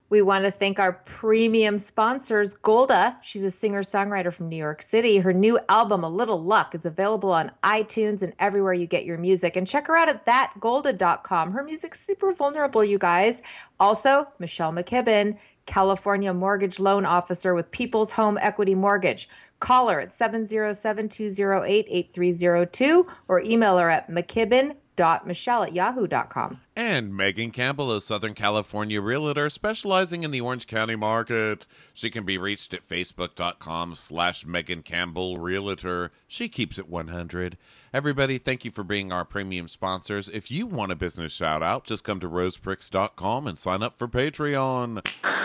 We want to thank our premium sponsors, Golda. She's a singer-songwriter from New York City. Her new album, A Little Luck, is available on iTunes and everywhere you get your music. And check her out at thatgolda.com. Her music's super vulnerable, you guys. Also, Michelle McKibben, California mortgage loan officer with People's Home Equity Mortgage. Call her at 707-208-8302 or email her at mckibben.michelle@yahoo.com. And Megan Campbell, a Southern California realtor specializing in the Orange County market. She can be reached at facebook.com/Megan Campbell Realtor. She keeps it 100. Everybody, thank you for being our premium sponsors. If you want a business shout out, just come to rosepricks.com and sign up for Patreon.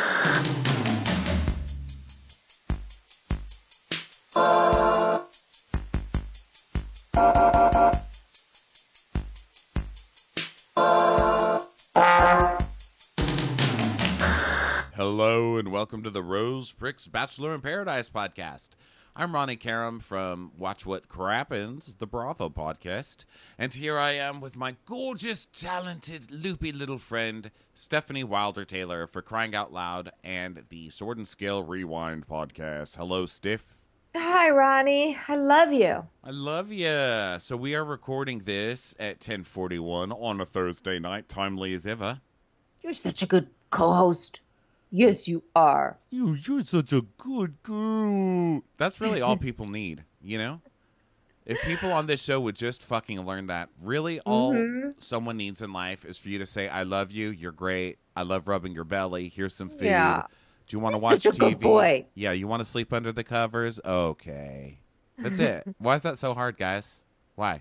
Hello and welcome to the Rose Pricks Bachelor in Paradise podcast. I'm Ronnie Karam from Watch What Crappens, the Bravo podcast. And here I am with my gorgeous, talented, loopy little friend, Stephanie Wilder-Taylor, for Crying Out Loud and the Sword and Scale Rewind podcast. Hello, Stiff. Hi, Ronnie. I love you. I love ya. So we are recording this at 10:41 on a Thursday night, timely as ever. You're such a good co-host. Yes, you are. You're such a good girl. That's really all people need, you know? If people on this show would just fucking learn that, really all someone needs in life is for you to say, I love you, you're great, I love rubbing your belly, here's some food. Yeah. Do you want to watch such a TV? good boy. Yeah, you want to sleep under the covers? Okay. That's it. Why is that so hard, guys? Why?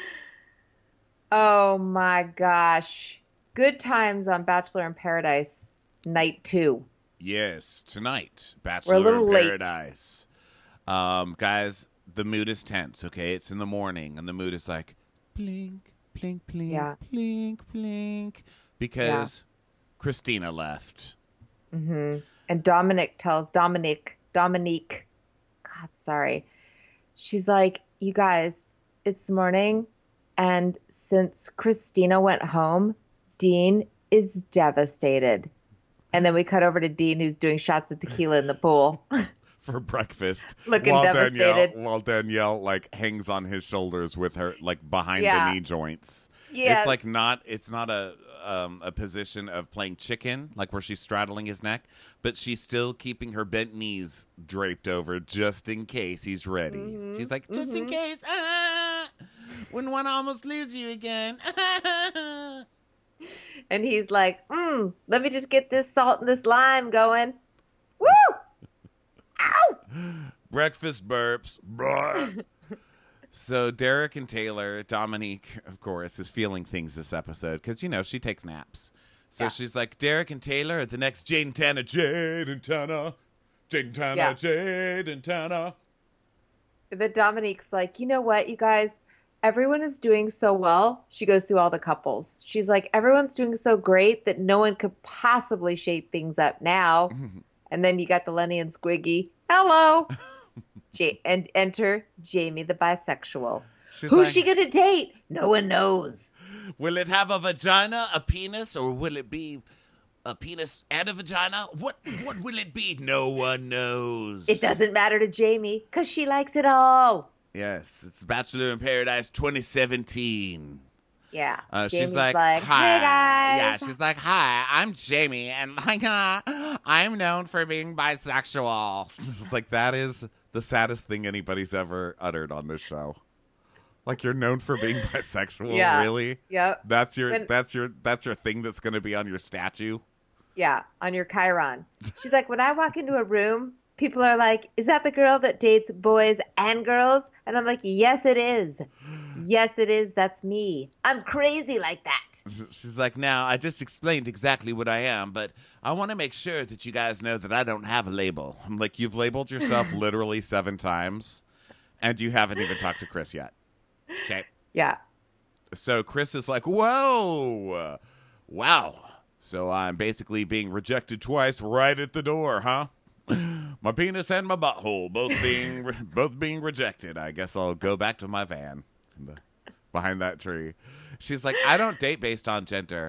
Oh my gosh. Good times on Bachelor in Paradise, night 2. Yes, tonight, We're a Bachelor little in late. Paradise. Guys, the mood is tense, okay? It's in the morning, and the mood is like, blink, blink, blink, Yeah. blink, blink, because Christina left. And Dominique, God, sorry. She's like, you guys, it's morning. And since Christina went home, Dean is devastated. And then we cut over to Dean, who's doing shots of tequila in the pool. For breakfast. Looking devastated. While Danielle, like, hangs on his shoulders with her, like, behind Yeah. the knee joints. Yes. It's like not a position of playing chicken, like where she's straddling his neck, but she's still keeping her bent knees draped over just in case he's ready. She's like, just in case, when one almost leaves you again. And he's like, let me just get this salt and this lime going. Woo! Ow! Breakfast burps. So Derek and Taylor, Dominique, of course, is feeling things this episode because, you know, she takes naps. So she's like, Derek and Taylor are the next Jade and Tana. Jade and Tana. Jade and Tana. Yeah. Jade and Tana. But Dominique's like, you know what, you guys? Everyone is doing so well. She goes through all the couples. She's like, everyone's doing so great that no one could possibly shake things up now. And then you got the Lenny and Squiggy. Hello. And enter Jamie the bisexual. She's Who's like, she going to date? No one knows. will it have a vagina, a penis, or will it be a penis and a vagina? What will it be? No one knows. It doesn't matter to Jamie because she likes it all. Yes, it's Bachelor in Paradise 2017. Yeah. She's Jamie's like, hi. hi. Hey, guys. Yeah, she's like, hi, I'm Jamie, and like, I'm known for being bisexual. It's like, that is the saddest thing anybody's ever uttered on this show. Like, you're known for being bisexual, Yeah. really? Yep. That's your thing that's going to be on your statue. Yeah, on your Chiron. She's like, when I walk into a room, people are like, is that the girl that dates boys and girls? And I'm like, yes, it is. Yes, it is. That's me. I'm crazy like that. She's like, now, I just explained exactly what I am, but I want to make sure that you guys know that I don't have a label. I'm like, you've labeled yourself literally 7 times, and you haven't even talked to Chris yet. Okay. Yeah. So Chris is like, whoa, wow. So I'm basically being rejected twice right at the door, huh? My penis and my butthole both being rejected. I guess I'll go back to my van behind that tree. She's like, I don't date based on gender.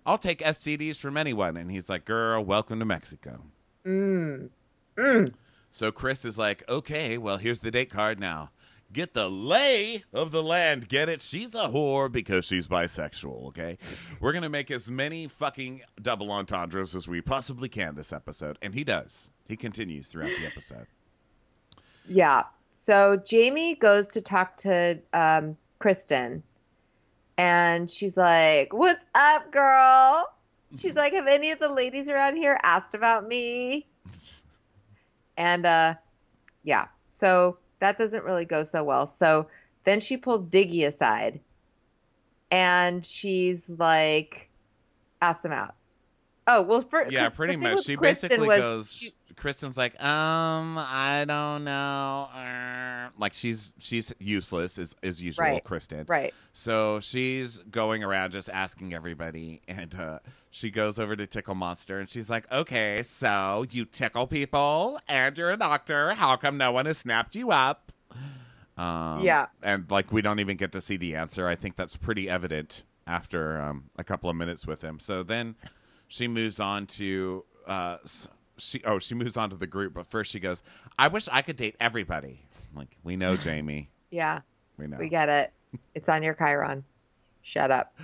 I'll take STDs from anyone. And he's like, girl, welcome to Mexico. Mm. Mm. So Chris is like, okay, well, here's the date card now. Get the lay of the land. Get it? She's a whore because she's bisexual, okay? We're going to make as many fucking double entendres as we possibly can this episode. And he does. He continues throughout the episode. Yeah. So Jamie goes to talk to Kristen. And she's like, what's up, girl? She's like, have any of the ladies around here asked about me? And, yeah. So that doesn't really go so well. So then she pulls Diggy aside. And she's like, asks him out. Oh, well, yeah, pretty much. She basically goes, Kristen's like, I don't know. Like she's useless as usual, right. Kristen. Right. So she's going around just asking everybody, and she goes over to Tickle Monster, and she's like, okay, so you tickle people, and you're a doctor. How come no one has snapped you up? Yeah. And like we don't even get to see the answer. I think that's pretty evident after a couple of minutes with him. So then she moves on to she moves on to the group, but first she goes, I wish I could date everybody. Like, we know, Jamie. Yeah. We know. We get it. It's on your Chiron. Shut up.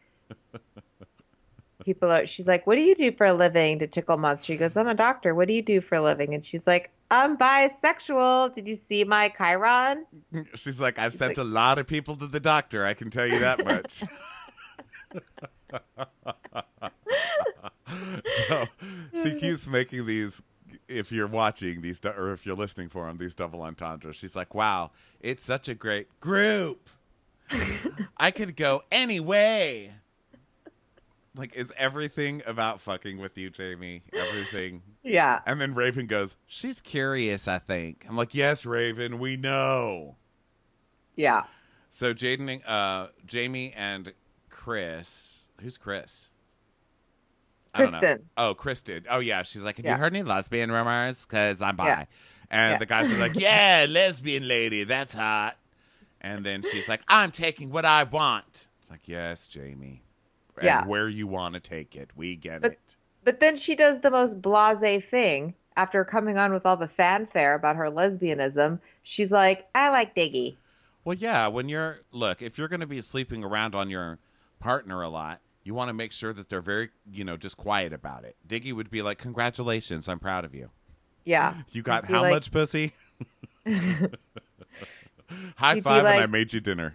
She's like, what do you do for a living, to Tickle Monster? She goes, I'm a doctor. What do you do for a living? And she's like, I'm bisexual. Did you see my Chiron? She's like, I've sent a lot of people to the doctor. I can tell you that much. So she keeps making these, if you're watching these, or if you're listening for them, these double entendres. She's like, wow, it's such a great group. I could go any way. Like, it's everything about fucking with you, Jamie. Everything. Yeah. And then Raven goes, she's curious, I think. I'm like, yes, Raven, we know. Yeah. So Jamie and Chris. Who's Chris? Kristen. Oh, Kristen. Oh, yeah. She's like, have you heard any lesbian rumors? Because I'm bi. Yeah. And the guys are like, yeah, lesbian lady. That's hot. And then she's like, I'm taking what I want. It's like, yes, Jamie. And where you want to take it. We get it. But then she does the most blasé thing. After coming on with all the fanfare about her lesbianism, she's like, I like Diggy. Well, yeah. If you're going to be sleeping around on your partner a lot, you want to make sure that they're very, just quiet about it. Diggy would be like, congratulations, I'm proud of you. Yeah. You got how much pussy? High five, and I made you dinner.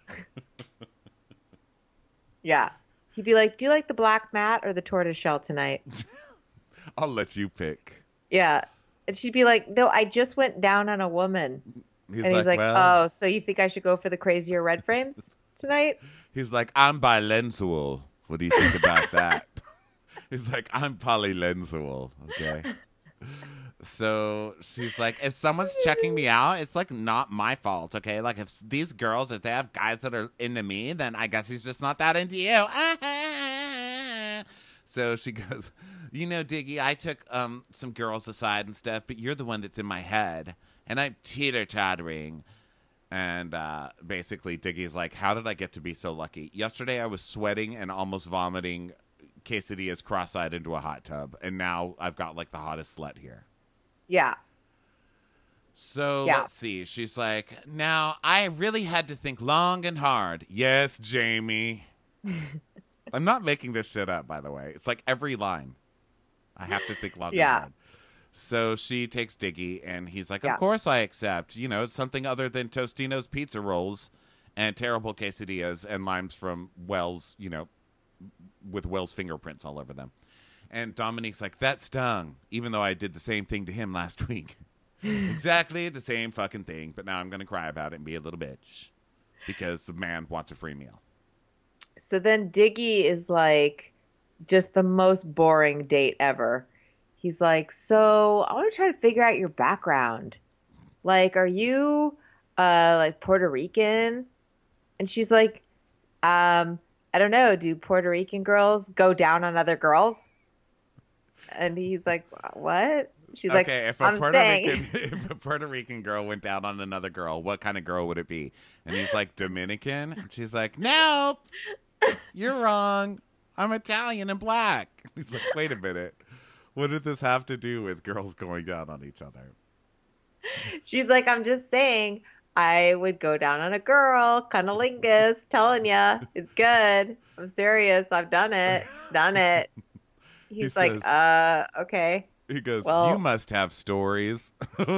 Yeah. He'd be like, do you like the black mat or the tortoise shell tonight? I'll let you pick. Yeah. And she'd be like, no, I just went down on a woman. He's like, well, oh, so you think I should go for the crazier red frames tonight? He's like, I'm bilensual. What do you think about that? He's like, I'm polylensual. Okay. So she's like, if someone's checking me out, it's like not my fault. Okay. Like if these girls, if they have guys that are into me, then I guess he's just not that into you. So she goes, Diggy, I took some girls aside and stuff, but you're the one that's in my head and I'm teeter-tottering. And basically, Diggy's like, how did I get to be so lucky? Yesterday, I was sweating and almost vomiting quesadillas cross-eyed into a hot tub. And now I've got, like, the hottest slut here. Yeah. So, let's see. She's like, now, I really had to think long and hard. Yes, Jamie. I'm not making this shit up, by the way. It's like every line. I have to think long and hard. So she takes Diggy, and he's like, of course I accept. It's something other than Tostino's pizza rolls and terrible quesadillas and limes from Wells, with Wells' fingerprints all over them. And Dominique's like, that stung, even though I did the same thing to him last week. Exactly the same fucking thing, but now I'm going to cry about it and be a little bitch because the man wants a free meal. So then Diggy is like just the most boring date ever. He's like, so I want to try to figure out your background. Like, are you like Puerto Rican? And she's like, I don't know. Do Puerto Rican girls go down on other girls? And he's like, what? She's like, if a Puerto Rican girl went down on another girl, what kind of girl would it be? And he's like, Dominican? And she's like, nope, you're wrong. I'm Italian and black. He's like, wait a minute. What did this have to do with girls going down on each other? She's like, I'm just saying, I would go down on a girl, cunnilingus, telling ya, it's good. I'm serious. I've done it. Done it. He He's like, says, okay. he goes, you Well, must have stories.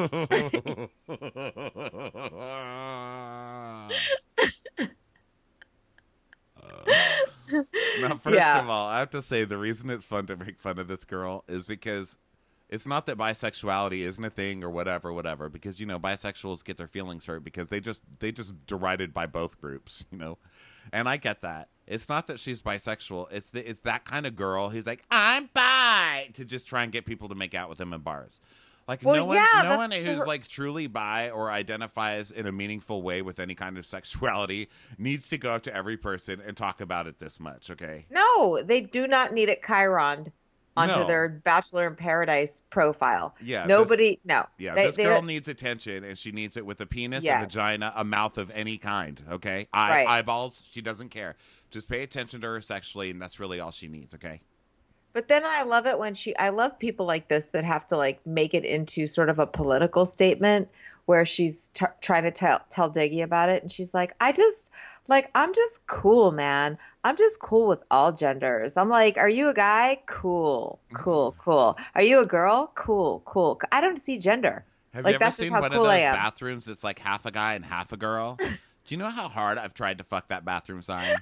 Now, first yeah. of all, I have to say the reason it's fun to make fun of this girl is because it's not that bisexuality isn't a thing or whatever, because bisexuals get their feelings hurt because they just derided by both groups, and I get that. It's not that she's bisexual. It's that kind of girl who's like, I'm bi, to just try and get people to make out with him in bars. Like, Well, yeah, no one that's who's like truly bi or identifies in a meaningful way with any kind of sexuality needs to go up to every person and talk about it this much, okay? no, they do not need it chironed onto No. their Bachelor in Paradise profile. Yeah, Nobody, no. this They girl don't, needs attention, and she needs it with a penis, a yes, vagina, a mouth of any kind, okay? right. Eyeballs, she doesn't care. Just pay attention to her sexually, and that's really all she needs, okay? But then I love it when I love people like this that have to like make it into sort of a political statement where she's trying to tell Diggy about it. And she's like, I'm just cool, man. I'm just cool with all genders. I'm like, are you a guy? Cool, cool, cool. Are you a girl? Cool, cool. I don't see gender. Have Like, you ever that's just seen how one cool of I those am. bathrooms that's like half a guy and half a girl? Do you know how hard I've tried to fuck that bathroom sign?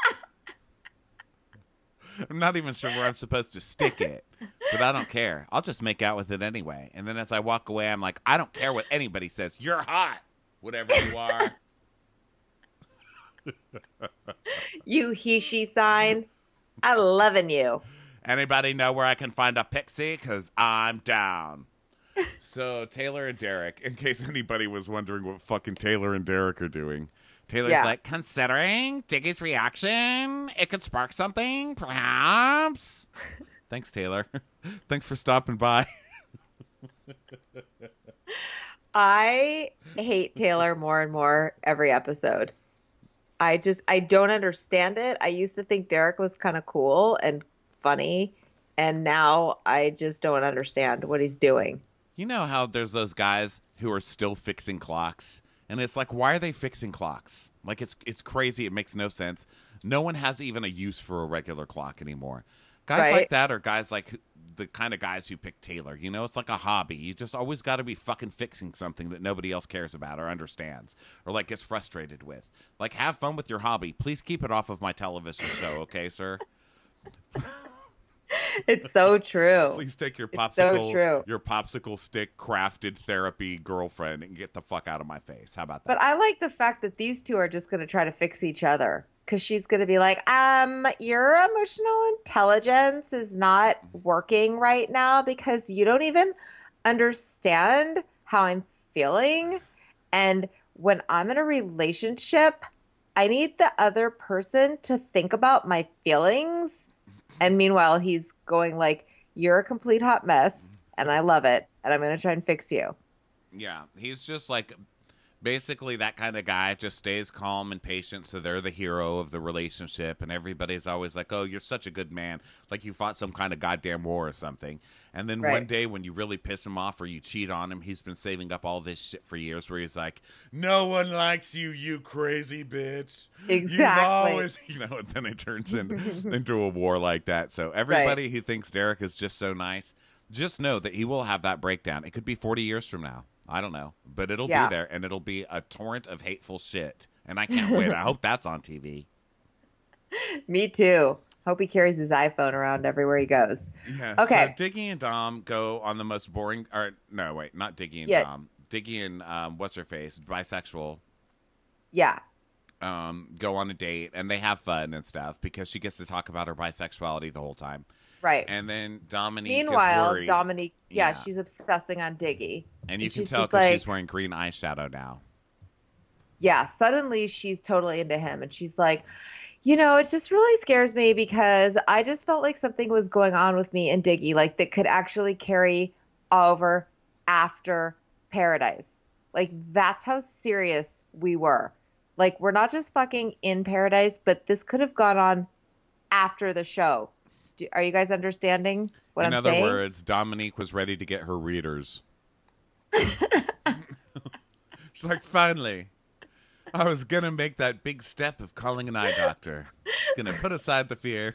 I'm not even sure where I'm supposed to stick it, but I don't care. I'll just make out with it anyway. And then as I walk away, I'm like, I don't care what anybody says. You're hot, whatever you are. You he she sign. I loving you. Anybody know where I can find a pixie? Because I'm down. So Taylor and Derek, in case anybody was wondering what fucking Taylor and Derek are doing, Taylor's Yeah. like, considering Diggy's reaction, it could spark something, perhaps. Thanks, Taylor. Thanks for stopping by. I hate Taylor more and more every episode. I don't understand it. I used to think Derek was kind of cool and funny, and now I just don't understand what he's doing. You know how there's those guys who are still fixing clocks? And it's like, why are they fixing clocks? Like, it's crazy. It makes no sense. No one has even a use for a regular clock anymore. Guys Right. like that are guys like the kind of guys who pick Taylor. It's like a hobby. You just always got to be fucking fixing something that nobody else cares about or understands or like gets frustrated with. Like, have fun with your hobby. Please keep it off of my television show, okay, sir? It's so true. Please take your It's so true. popsicle stick crafted therapy girlfriend and get the fuck out of my face. How about that? But I like the fact that these two are just going to try to fix each other because she's going to be like, your emotional intelligence is not working right now because you don't even understand how I'm feeling. And when I'm in a relationship, I need the other person to think about my feelings. And meanwhile, he's going like, you're a complete hot mess and I love it. And I'm going to try and fix you. Yeah, he's just like basically that kind of guy, just stays calm and patient, so they're the hero of the relationship, and everybody's always like, oh, you're such a good man, like you fought some kind of goddamn war or something. And then Right. one day when you really piss him off or you cheat on him, he's been saving up all this shit for years where he's like, no one likes you, you crazy bitch. Exactly. You've always, and then it turns into a war like that. So everybody who thinks Derek is just so nice, just know that he will have that breakdown. It could be 40 years from now. I don't know, but it'll be there, and it'll be a torrent of hateful shit. And I can't wait. I hope that's on TV. Me too. Hope he carries his iPhone around everywhere he goes. Yeah. Okay. So Diggy and Dom go on the most boring. Or no, wait, not Diggy and Yeah. Dom. Diggy and what's her face, bisexual. Yeah. Go on a date and they have fun and stuff because she gets to talk about her bisexuality the whole time. Right. And then Dominique Meanwhile, is worried. Dominique, Yeah. she's obsessing on Diggy. And you and can she's tell just because like- she's wearing green eyeshadow now. Yeah, suddenly she's totally into him. And she's like, it just really scares me because I just felt like something was going on with me and Diggy, like that could actually carry over after Paradise. Like, that's how serious we were. Like, we're not just fucking in Paradise, but this could have gone on after the show. Are you guys understanding what In I'm other saying? words, Dominique was ready to get her readers. She's like, finally, I was going to make that big step of calling an eye doctor. Going to put aside the fear.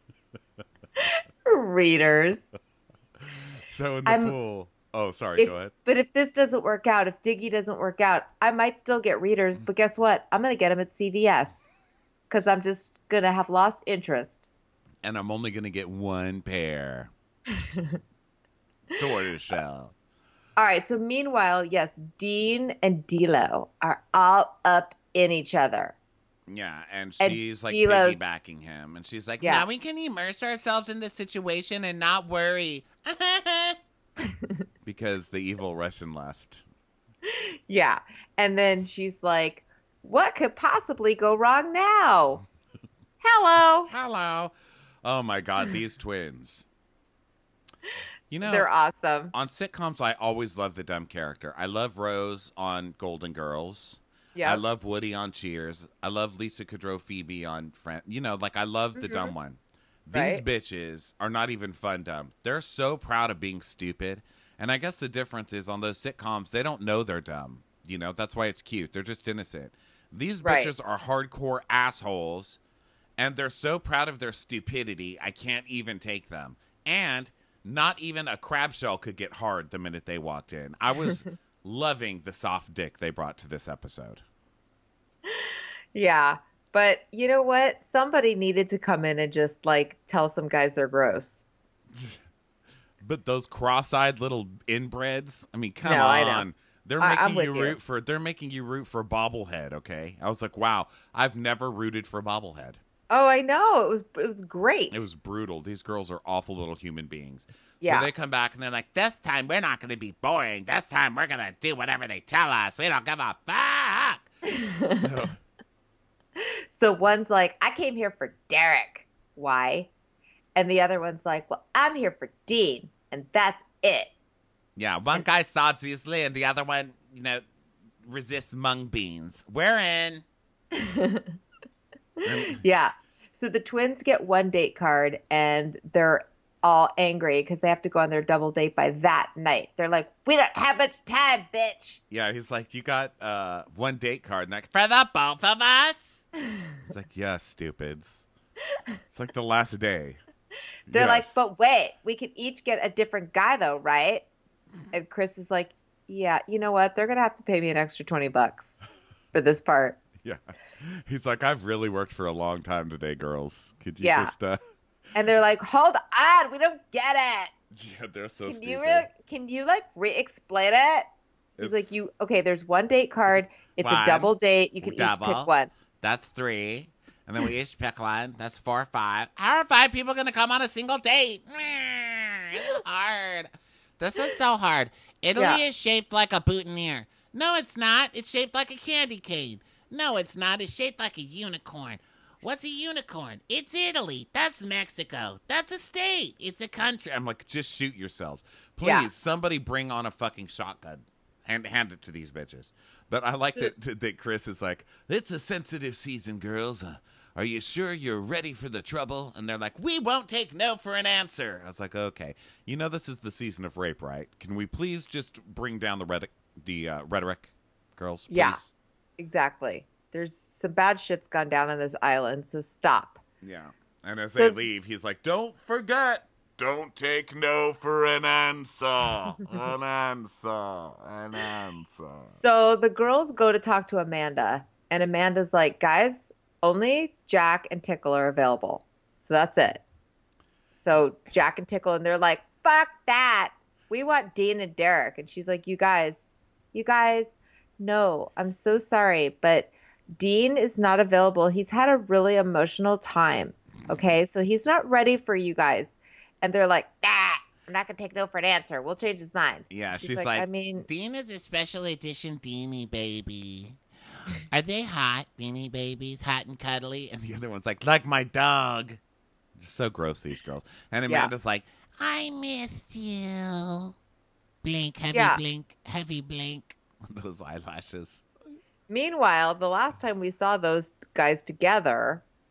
Readers. So in the I'm pool. Oh, sorry. if Go ahead. But if this doesn't work out, if Diggy doesn't work out, I might still get readers, but guess what? I'm going to get them at CVS because I'm just going to have lost interest. And I'm only going to get one pair. Tortoiseshell. All right. So meanwhile, yes, Dean and D'Lo are all up in each other. Yeah, and And she's like D'Lo's- piggybacking him. And she's like, Yeah. now we can immerse ourselves in this situation and not worry. Because the evil Russian left. Yeah. And then she's like, what could possibly go wrong now? Hello. Hello. Oh my God, these twins. You know, They're awesome. on sitcoms, I always love the dumb character. I love Rose on Golden Girls. Yeah. I love Woody on Cheers. I love Lisa Kudrow Phoebe on Friends. You know, like I love the dumb one. These Right. bitches are not even fun dumb. They're so proud of being stupid. And I guess the difference is on those sitcoms, they don't know they're dumb. You know, that's why it's cute. They're just innocent. These Right. bitches are hardcore assholes. And they're so proud of their stupidity, I can't even take them. And not even a crab shell could get hard the minute they walked in. I was loving the soft dick they brought to this episode. Yeah. But you know what? Somebody needed to come in and just like tell some guys they're gross. But those cross-eyed little inbreds, I mean, come No, I know. on. They're I'm making you with you. root for Bobblehead, okay? I was like, wow, I've never rooted for Bobblehead. Oh, I know. It was great. It was brutal. These girls are awful little human beings. Yeah. So they come back and they're like, this time we're not going to be boring. This time we're going to do whatever they tell us. We don't give a fuck. So, So one's like, I came here for Derek. Why? And the other one's like, well, I'm here for Dean. And that's it. yeah, one guy sods easily and the other one, you know, resists mung beans. We're in. Yeah. So the twins get one date card and they're all angry because they have to go on their double date by that night. They're like, we don't have much time, bitch. Yeah, he's like, you got one date card. And like, for the both of us? It's like, yeah, stupids. It's like the last day. They're like, Yes. but wait, we could each get a different guy though, right? And Chris is like, yeah, you know what? They're going to have to pay me an extra $20 for this part. Yeah. He's like, I've really worked for a long time today, girls. Could you Yeah. just And they're like, hold on, we don't get it. Yeah, they're so Can stupid. you can you like re-explain it? He's It's- like, okay, there's one date card. It's One, a double date. You can each double. pick one. That's 3. And then we each pick one. That's 4 or 5. How are 5 people going to come on a single date? It's hard. This is so hard. Italy Yeah. is shaped like a boutonniere. No, it's not. It's shaped like a candy cane. No, it's not. It's shaped like a unicorn. What's a unicorn? It's Italy. That's Mexico. That's a state. It's a country. I'm like, just shoot yourselves. Please, Yeah. somebody bring on a fucking shotgun. Hand it to these bitches. But I like that Chris is like, it's a sensitive season, girls. Are you sure you're ready for the trouble? And they're like, we won't take no for an answer. I was like, okay. You know this is the season of rape, right? Can we please just bring down the rhetoric, girls? Please? Yeah. Exactly. There's some bad shit's gone down on this island, so stop. Yeah. And as So- they leave, he's like, don't forget. Don't take no for an answer. An answer. An answer. So the girls go to talk to Amanda, and Amanda's like, guys, only Jack and Tickle are available. So that's it. So Jack and Tickle, and they're like, fuck that. We want Dean and Derek. And she's like, you guys, no, I'm so sorry, but Dean is not available. He's had a really emotional time. Okay. So he's not ready for you guys. And they're like, I'm not going to take no for an answer. We'll change his mind. Yeah, She's she's like, like, I mean, Dean is a special edition Beanie Baby. Are they hot, Beanie Babies? Hot and cuddly? And the other one's like my dog. Just so gross, these girls. And Yeah. Amanda's like, I missed you. Blink, heavy Yeah. blink, heavy blink. Those eyelashes. meanwhile, the last time we saw those guys together,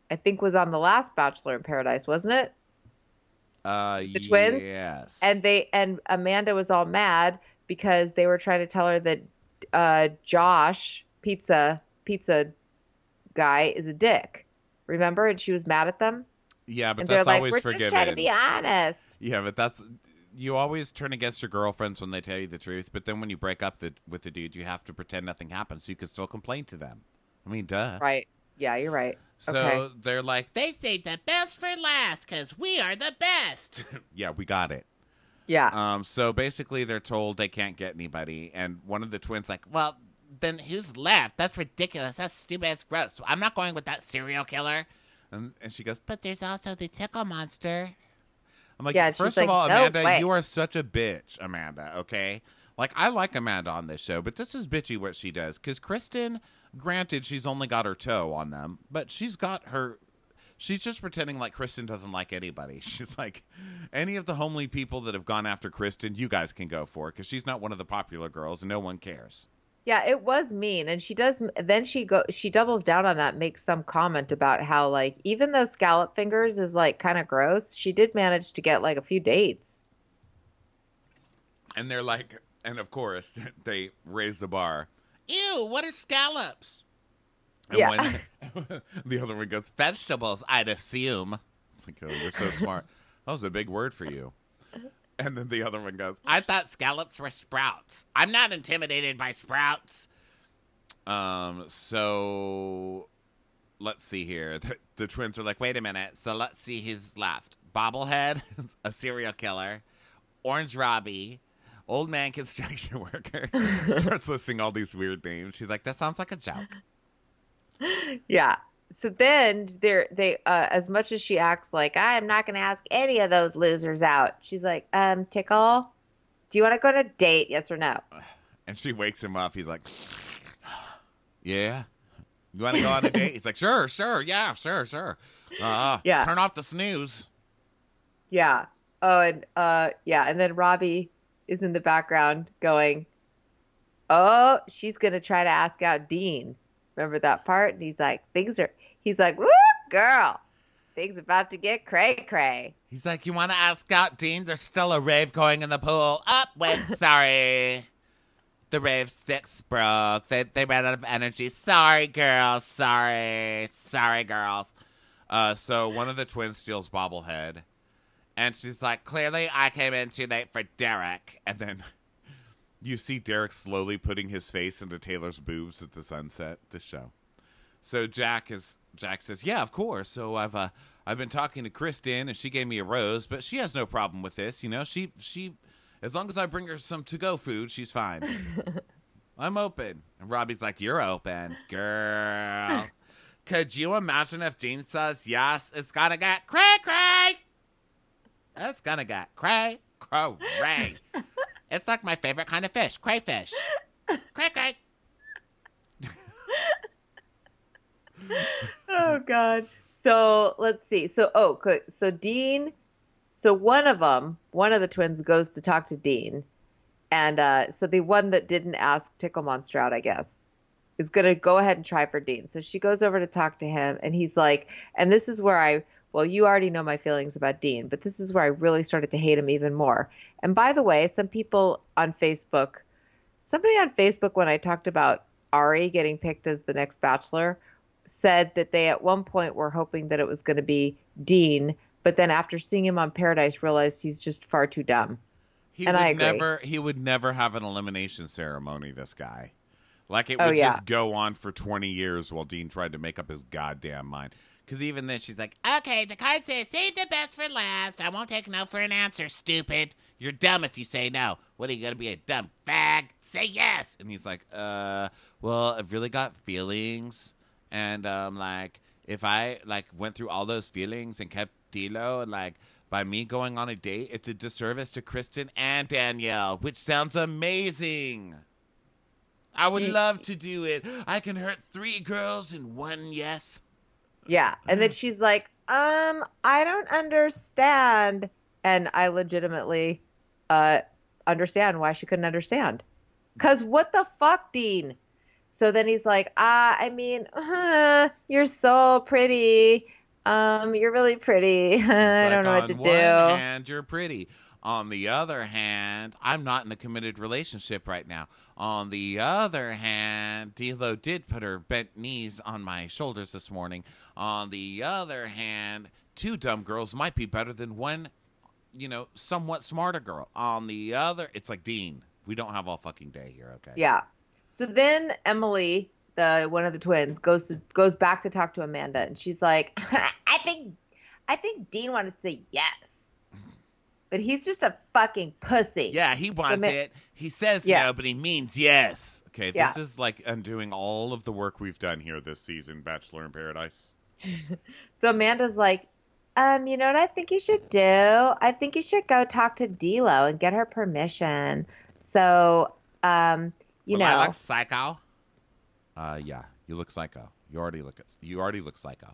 I think was on the last Bachelor in Paradise, wasn't it? The twins. Yes. And Amanda was all mad because they were trying to tell her that Josh, pizza guy, is a dick. Remember? And she was mad at them. Yeah, but And they're that's like, always we're forgiven. just trying to be honest. Yeah, but you always turn against your girlfriends when they tell you the truth, but then when you break up with the dude, you have to pretend nothing happened so you can still complain to them. I mean, duh. Right. Yeah, you're right. So Okay. they're like, they saved the best for last because we are the best. Yeah, we got it. Yeah. So basically they're told they can't get anybody, and one of the twins like, well, then who's left? That's ridiculous. That's stupid. That's gross. So I'm not going with that serial killer. And she goes, but there's also the tickle monster. I'm like, Yeah, first she's of all, like, no Amanda, way. you are such a bitch, Amanda, okay? Like, I like Amanda on this show, but this is bitchy what she does. Because Kristen, granted, she's only got her toe on them, but she's just pretending like Kristen doesn't like anybody. She's like, any of the homely people that have gone after Kristen, you guys can go for, because she's not one of the popular girls, and no one cares. Yeah, it was mean. And she does, then she doubles down on that, makes some comment about how, like, even though scallop fingers is like kind of gross, she did manage to get like a few dates. And they're like, and of course, they raise the bar. Ew, what are scallops? And Yeah. when the other one goes, vegetables, I'd assume. Like, oh, you're so smart. That was a big word for you. And then the other one goes, I thought scallops were sprouts. I'm not intimidated by sprouts. So let's see here. The twins are like, wait a minute. So let's see who's left. Bobblehead, a serial killer. Orange Robbie, old man construction worker. Starts listing all these weird names. She's like, that sounds like a joke. Yeah. So then they as much as she acts like I am not going to ask any of those losers out, she's like, Tickle, do you want to go on a date? Yes or no? And she wakes him up. He's like, yeah. You want to go on a date? He's like, sure, yeah, sure. Yeah. Turn off the snooze. Yeah. Oh, and yeah, and then Robbie is in the background going, "Oh, she's going to try to ask out Dean." Remember that part? And he's like, "Woo, girl. Things about to get cray-cray." He's like, you want to ask out Dean? There's still a rave going in the pool. Wait, sorry. The rave sticks broke. They ran out of energy. Sorry, girls. Sorry, girls. So one of the twins steals Bobblehead. And she's like, clearly I came in too late for Derek. And then you see Derek slowly putting his face into Taylor's boobs at the sunset. This show. So Jack says, yeah, of course. So I've been talking to Kristen and she gave me a rose, but she has no problem with this. You know, she as long as I bring her some to-go food, she's fine. I'm open. And Robbie's like, you're open, girl. Could you imagine if Dean says yes? It's gonna get cray-cray. It's gonna get cray-cray. It's like my favorite kind of fish, crayfish. Cray-cray. Oh God. So let's see. So Dean. So one of the twins goes to talk to Dean, and so the one that didn't ask Tickle Monster out, I guess, is gonna go ahead and try for Dean. So she goes over to talk to him, and he's like, and this is where well, you already know my feelings about Dean, but this is where I really started to hate him even more. And by the way, somebody on Facebook, when I talked about Ari getting picked as the next Bachelor, said that they at one point were hoping that it was going to be Dean, but then after seeing him on Paradise realized he's just far too dumb. I agree. He would never have an elimination ceremony, this guy. Like, it would yeah. just go on for 20 years while Dean tried to make up his goddamn mind. Because even then, she's like, okay, the card says save the best for last. I won't take no for an answer, stupid. You're dumb if you say no. What, are you going to be a dumb fag? Say yes. And he's like, well, I've really got feelings. And, like, if I, like, went through all those feelings and kept D'Lo, and, like, by me going on a date, it's a disservice to Kristen and Danielle, which sounds amazing. I would love to do it. I can hurt 3 girls in 1 yes. Yeah. And then she's like, I don't understand. And I legitimately understand why she couldn't understand. Because what the fuck, Dean? So then he's like, I mean, you're so pretty. You're really pretty. It's I like, don't know what to on one do. hand, you're pretty. On the other hand, I'm not in a committed relationship right now. On the other hand, D'Lo did put her bent knees on my shoulders this morning. On the other hand, two dumb girls might be better than one, somewhat smarter girl. On the other, it's like, Dean, we don't have all fucking day here, okay? Yeah. So then Emily, the one of the twins, goes back to talk to Amanda, and she's like, I think Dean wanted to say yes, but he's just a fucking pussy. Yeah, he wants it. He says Yeah. no, but he means yes. Okay, Yeah. this is like undoing all of the work we've done here this season, Bachelor in Paradise. So Amanda's like, you know what I think you should do? I think you should go talk to D'Lo and get her permission. So, Well, I know, like psycho. Yeah, you look psycho. You already look psycho.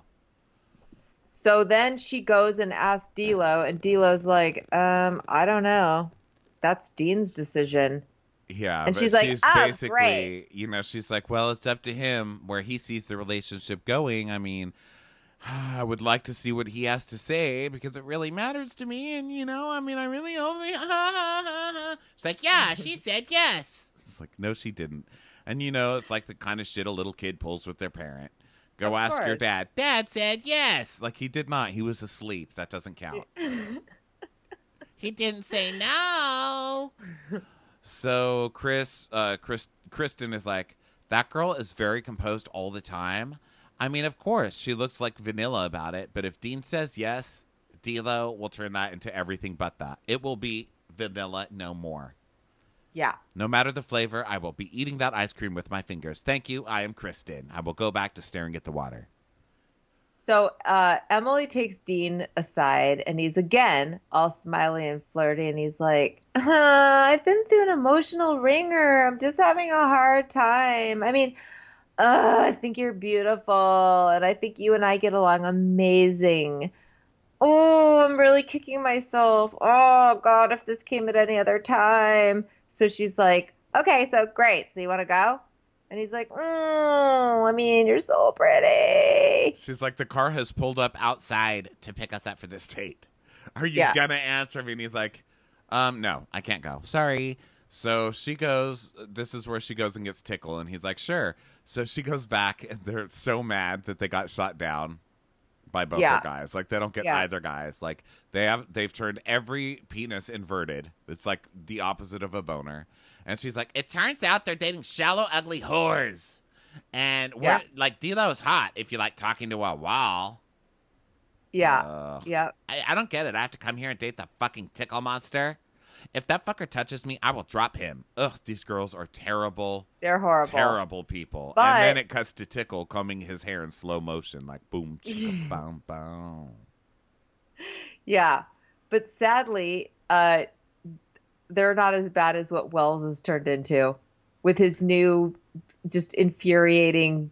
so then she goes and asks D'Lo, and D'Lo's like, I don't know. That's Dean's decision. Yeah, And but she's like, "Oh, basically, great." she's like, well, it's up to him where he sees the relationship going. I mean, I would like to see what he has to say because it really matters to me. And, I really hope She's like, yeah, she said yes. It's like, no, she didn't. And, it's like the kind of shit a little kid pulls with their parent. Go Of ask your course. dad. Dad said yes. Like, he did not. He was asleep. That doesn't count. He didn't say no. So Kristen is like, that girl is very composed all the time. I mean, of course, she looks like vanilla about it, but if Dean says yes, D'Lo will turn that into everything but that. It will be vanilla no more. Yeah. No matter the flavor, I will be eating that ice cream with my fingers. Thank you. I am Kristen. I will go back to staring at the water. So Emily takes Dean aside, and he's again all smiley and flirty, and he's like, I've been through an emotional ringer. I'm just having a hard time. I mean, I think you're beautiful, and I think you and I get along amazing. Oh, I'm really kicking myself. Oh, God, if this came at any other time. So she's like, okay, so great. So you want to go? And he's like, I mean, you're so pretty. She's like, the car has pulled up outside to pick us up for this date. Are you Yeah. gonna answer me? And he's like, no, I can't go. Sorry. So she goes, this is where she goes and gets Tickle. And he's like, sure. So she goes back, and they're so mad that they got shot down by both Yeah. their guys. Like, they don't get Yeah. either guys. Like, they've turned every penis inverted. It's like the opposite of a boner. And she's like, it turns out they're dating shallow, ugly whores. And we're like, D'Lo is hot if you like talking to a wall. Yeah. Yeah. I don't get it. I have to come here and date the fucking Tickle monster. If that fucker touches me, I will drop him. Ugh, these girls are terrible. They're horrible. Terrible people. But- And then it cuts to Tickle combing his hair in slow motion, like boom, chicka, boom, boom. Yeah. But sadly, they're not as bad as what Wells has turned into with his new, just infuriating,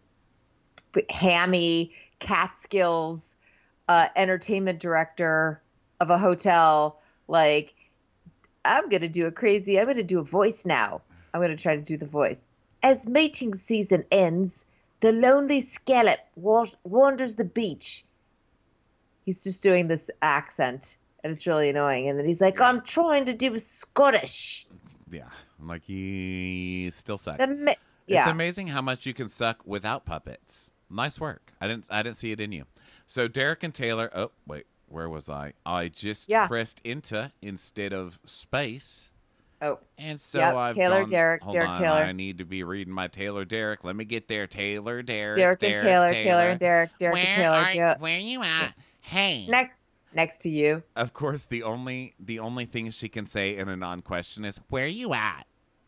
hammy Catskills entertainment director of a hotel. Like, I'm going to do a voice now. I'm going to try to do the voice. As mating season ends, the lonely scallop wanders the beach. He's just doing this accent, and it's really annoying. And then he's like, I'm trying to do a Scottish. Yeah. I'm like, you still suck. Yeah. It's amazing how much you can suck without puppets. Nice work. I didn't see it in you. So Derek and Taylor. Oh wait, where was I? I just pressed into instead of space. Oh. And so Yep, I've Taylor, gone, Derek, hold Derek, on, Taylor. I need to be reading my Taylor Derek. Let me get there. Taylor Derek. Derek and Taylor, Taylor and Derek, Derek Where and Taylor. Yeah. Where you at? Hey. Next to you. Of course, the only thing she can say in a non-question is, "Where you at?"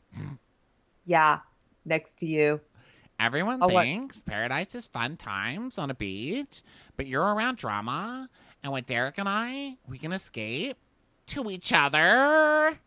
Yeah, next to you. Everyone Oh, what? thinks paradise is fun times on a beach, but you're around drama, and with Derek and I, we can escape to each other.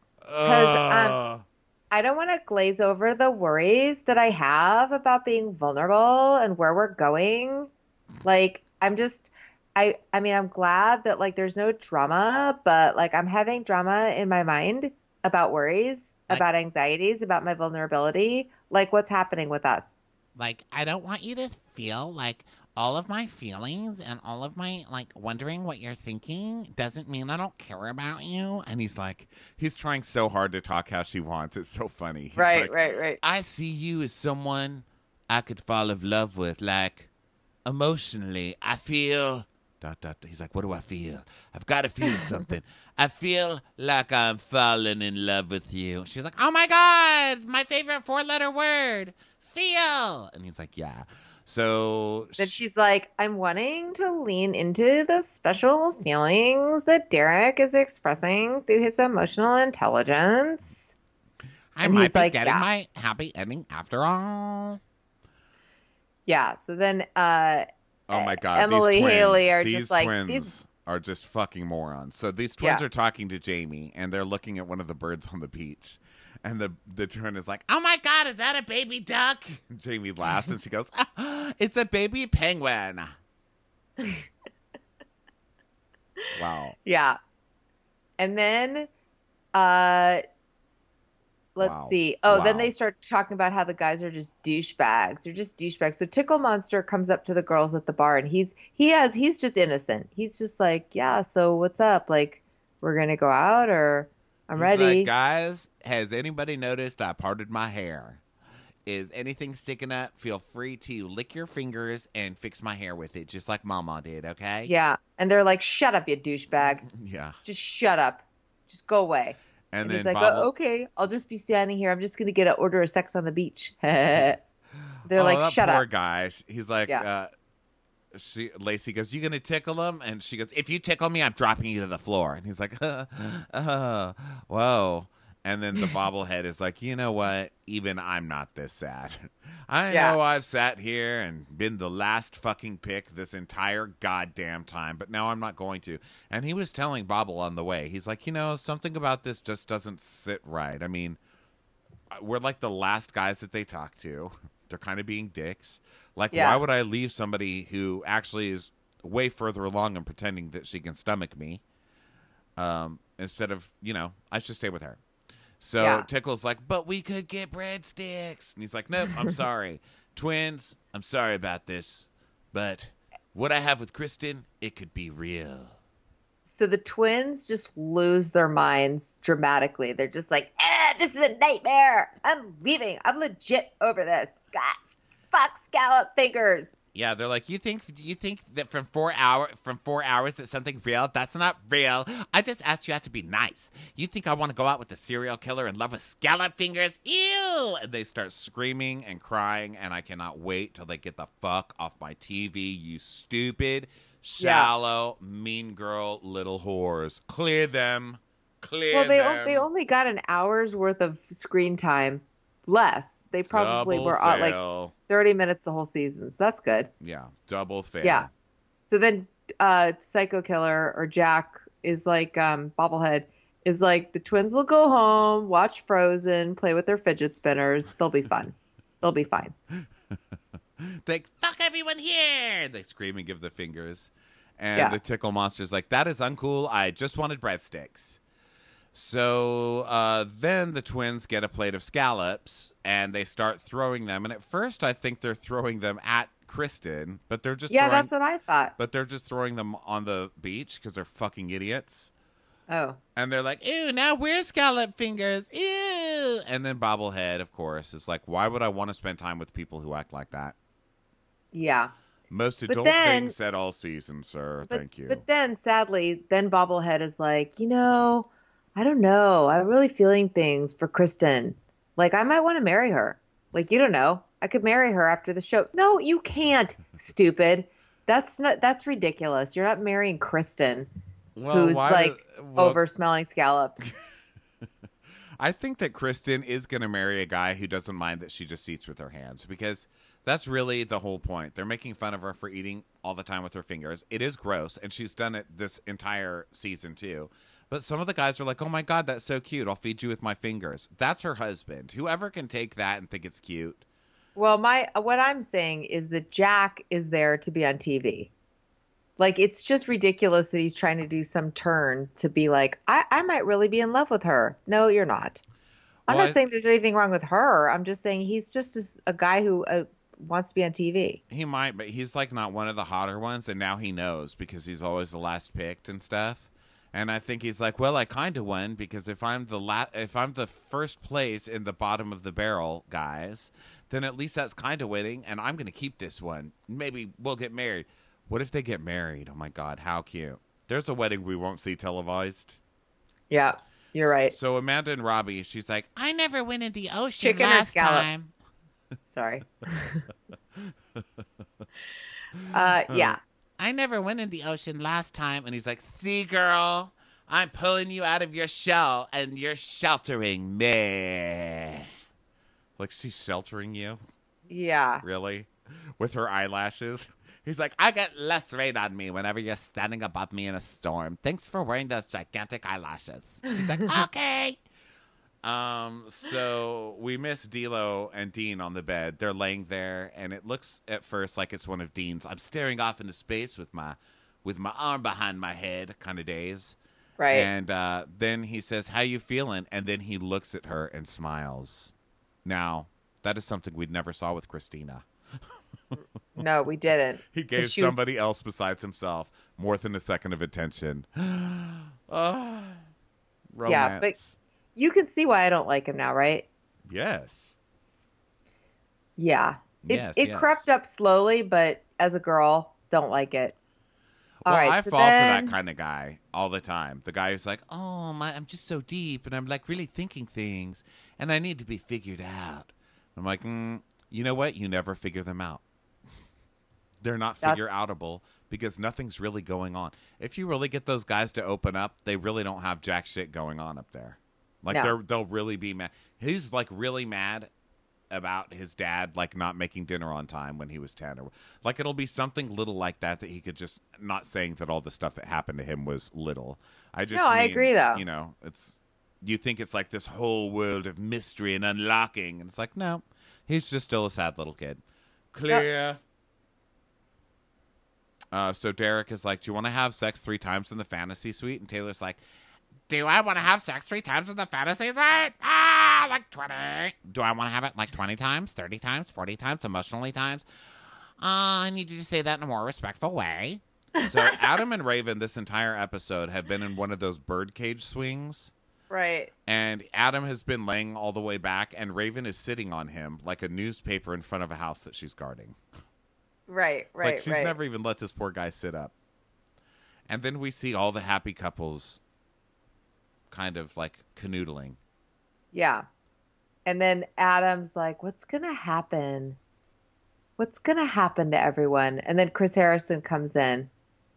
Because I don't want to glaze over the worries that I have about being vulnerable and where we're going. Like, I'm just, I mean, I'm glad that like there's no drama, but like I'm having drama in my mind about worries, about anxieties, about my vulnerability, like what's happening with us. Like, I don't want you to feel like all of my feelings and all of my, like, wondering what you're thinking doesn't mean I don't care about you. And he's trying so hard to talk how she wants. It's so funny. He's Right, like, right. I see you as someone I could fall in love with, like, emotionally. I feel. Dot, dot, dot. He's like, what do I feel? I've got to feel something. I feel like I'm falling in love with you. She's like, oh my God, my favorite 4-letter word, feel. And he's like, yeah. So Then she's like, I'm wanting to lean into the special feelings that Derek is expressing through his emotional intelligence. I And might he's be like, getting yeah. my happy ending after all. Yeah. So then Oh my God, Emily Haley are these just like, twins are just fucking morons. So these twins yeah. are talking to Jamie, and they're looking at one of the birds on the beach. And the twin is like, oh my God, is that a baby duck? And Jamie laughs, and she goes, it's a baby penguin. Wow. Yeah. And then let's Wow. see. Oh, then Wow. they start talking about how the guys are just douchebags. They're just douchebags. So Tickle Monster comes up to the girls at the bar, and he's just innocent. He's just like, yeah, so what's up? Like, we're gonna go out, or I'm He's ready. like, guys, has anybody noticed I parted my hair? Is anything sticking up? Feel free to lick your fingers and fix my hair with it, just like Mama did, okay? Yeah. And they're like, shut up, you douchebag. Yeah. Just shut up. Just go away. And And then he's like, Bobble, oh, okay, I'll just be standing here. I'm just gonna get an order of sex on the beach. They're like, that shut poor up. guy. He's like, Yeah. Lacey goes, you gonna tickle him? And she goes, if you tickle me, I'm dropping you to the floor. And he's like, whoa. And then the bobblehead is like, you know what? Even I'm not this sad. I Yeah. know I've sat here and been the last fucking pick this entire goddamn time, but now I'm not going to. And he was telling Bobble on the way, he's like, something about this just doesn't sit right. I mean, we're like the last guys that they talk to. They're kind of being dicks. Like, Yeah. why would I leave somebody who actually is way further along and pretending that she can stomach me instead of, I should stay with her. So Yeah. Tickle's like, but we could get breadsticks. And he's like, nope, I'm sorry. Twins, I'm sorry about this. But what I have with Kristen, it could be real. So the twins just lose their minds dramatically. They're just like, this is a nightmare. I'm leaving. I'm legit over this. God, fuck scallop fingers. Yeah, they're like, you think that from 4 hours that something real? That's not real. I just asked you out to be nice. You think I want to go out with a serial killer and love with scallop fingers? Ew! And they start screaming and crying, and I cannot wait till they get the fuck off my TV, you stupid, shallow, mean girl little whores. Clear them. Clear them. They only got an hour's worth of screen time. Less. They probably Double were out like fail. 30 minutes the whole season. So that's good. Yeah, double fail. Yeah. So then Psycho Killer or Jack is like Bobblehead is like, the twins will go home, watch Frozen, play with their fidget spinners. They'll be fun. They'll be fine. They fuck everyone here. They scream and give the fingers. And Yeah. the Tickle Monster's like, that is uncool. I just wanted breadsticks. So then the twins get a plate of scallops and they start throwing them. And at first I think they're throwing them at Kristen, but they're just throwing, That's what I thought. but they're just throwing them on the beach because they're fucking idiots. Oh. And they're like, ew, now we're scallop fingers. Ew. And then Bobblehead, of course, is like, why would I want to spend time with people who act like that? Yeah. Most But adult then- things said all season, sir. Thank you. But then, sadly, then Bobblehead is like, I don't know. I'm really feeling things for Kristen. Like, I might want to marry her. Like, you don't know. I could marry her after the show. No, you can't, stupid. That's ridiculous. You're not marrying Kristen, who's over smelling scallops. I think that Kristen is going to marry a guy who doesn't mind that she just eats with her hands, because that's really the whole point. They're making fun of her for eating all the time with her fingers. It is gross, and she's done it this entire season too. But some of the guys are like, oh my God, that's so cute. I'll feed you with my fingers. That's her husband. Whoever can take that and think it's cute. Well, what I'm saying is that Jack is there to be on TV. Like, it's just ridiculous that he's trying to do some turn to be like, I might really be in love with her. No, you're not. I'm Well, not saying there's anything wrong with her. I'm just saying he's just a guy who wants to be on TV. He might, but he's like not one of the hotter ones, and now he knows because he's always the last picked and stuff. And I think he's like, well, I kind of won because if I'm the first place in the bottom of the barrel, guys, then at least that's kind of winning, and I'm gonna keep this one. Maybe we'll get married. What if they get married? Oh my God, how cute! There's a wedding we won't see televised. Yeah, you're right. So Amanda and Robbie, she's like, I never went in the ocean Chicken or last scallops? time. Sorry. Yeah. I never went in the ocean last time. And he's like, see, girl, I'm pulling you out of your shell and you're sheltering me. Like she's sheltering you? Yeah. Really? With her eyelashes? He's like, I get less rain on me whenever you're standing above me in a storm. Thanks for wearing those gigantic eyelashes. She's like, okay. So we miss D'Lo and Dean on the bed. They're laying there, and it looks at first like it's one of Dean's I'm staring off into space with my arm behind my head kind of days. Right. And then he says, how you feeling? And then he looks at her and smiles. Now, that is something we'd never saw with Christina. No, we didn't. He gave somebody else besides himself more than a second of attention. Romance. Yeah, but you can see why I don't like him now, right? Yes. Yeah. Yes. It crept up slowly, but as a girl, don't like it. Well, all right, I so fall for then... that kind of guy all the time. The guy who's like, oh, I'm just so deep, and I'm like really thinking things, and I need to be figured out. I'm like, you know what? You never figure them out. They're not figure-outable because nothing's really going on. If you really get those guys to open up, they really don't have jack shit going on up there. Like they'll really be mad. He's like really mad about his dad like not making dinner on time when he was 10, or like it'll be something little like that he could just, not saying that all the stuff that happened to him was little. I agree though. You know, you think it's like this whole world of mystery and unlocking, and it's like, no, he's just still a sad little kid. Clear. Yep. So Derek is like, do you want to have sex 3 times in the fantasy suite? And Taylor's like, do I want to have sex 3 times in the fantasy suite? Like 20. Do I want to have it like 20 times, 30 times, 40 times, emotionally times? I need you to say that in a more respectful way. So Adam and Raven this entire episode have been in one of those birdcage swings. Right. And Adam has been laying all the way back, and Raven is sitting on him like a newspaper in front of a house that she's guarding. Right. Like she's never even let this poor guy sit up. And then we see all the happy couples kind of like canoodling. Yeah. And then Adam's like, what's going to happen? What's going to happen to everyone? And then Chris Harrison comes in.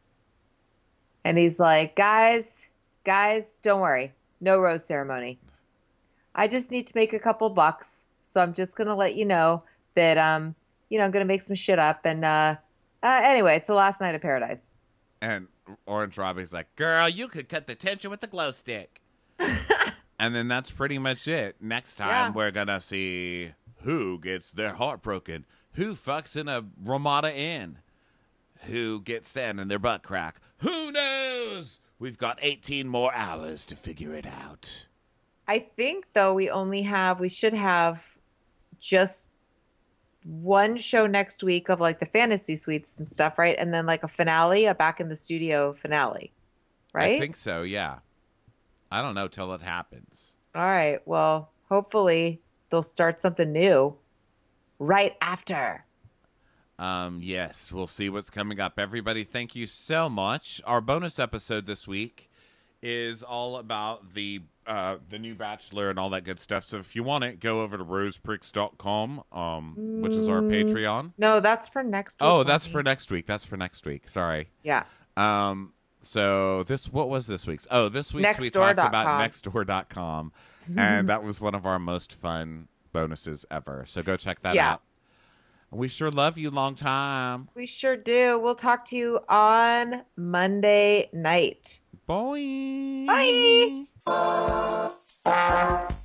And he's like, guys, don't worry. No rose ceremony. I just need to make a couple bucks. So I'm just going to let you know that, I'm going to make some shit up. And anyway, it's the last night of paradise. And Orange Robbie's like, girl, you could cut the tension with the glow stick. And then that's pretty much it. Next time, we're going to see who gets their heart broken, who fucks in a Ramada Inn, who gets sand in their butt crack. Who knows? We've got 18 more hours to figure it out. I think, though, we should have just one show next week of like the fantasy suites and stuff, right? And then like a finale, a back in the studio finale, right? I think so, yeah. I don't know till it happens. All right. Well, hopefully they'll start something new right after. Yes, we'll see what's coming up. Everybody, thank you so much. Our bonus episode this week is all about the new Bachelor and all that good stuff. So if you want it, go over to rosepricks.com, which is our Patreon. No, that's for next week. Oh, that's for next week. That's for next week. Sorry. Yeah. So what was this week's? Oh, this week's we talked about nextdoor.com, and that was one of our most fun bonuses ever. So go check that out. We sure love you, long time. We sure do. We'll talk to you on Monday night. Bye. Bye.